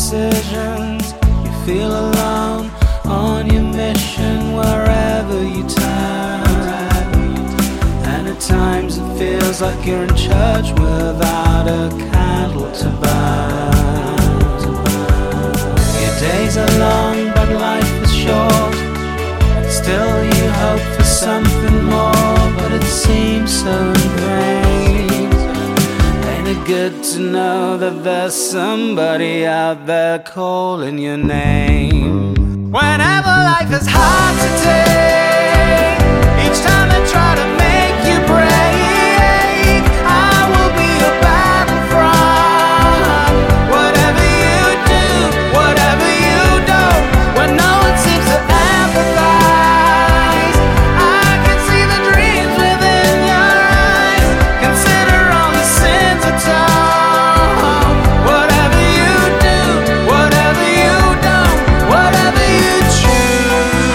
decisions. You feel alone on your mission wherever you turn. And at times it feels like you're in church without a candle to burn. Your days are long but life is short. Still you hope for something more, but it seems so ingrained. Ain't it good to know that there's somebody out there calling your name? Whenever life is hard to take, each time they try to make you break, I will be your battlefront. Whatever you do, whatever you don't, when no one seems to empathize, I can see the dreams within your eyes. Consider all the sins atoned. Whatever you do, whatever you don't, whatever you choose.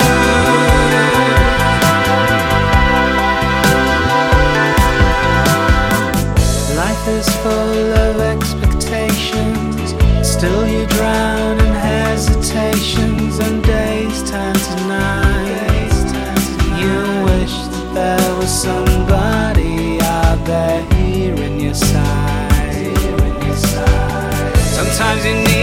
Life is full of expectations, still you drown in hesitations, and days turn to nights. You wish that there was somebody out there hearing your side. Sometimes you need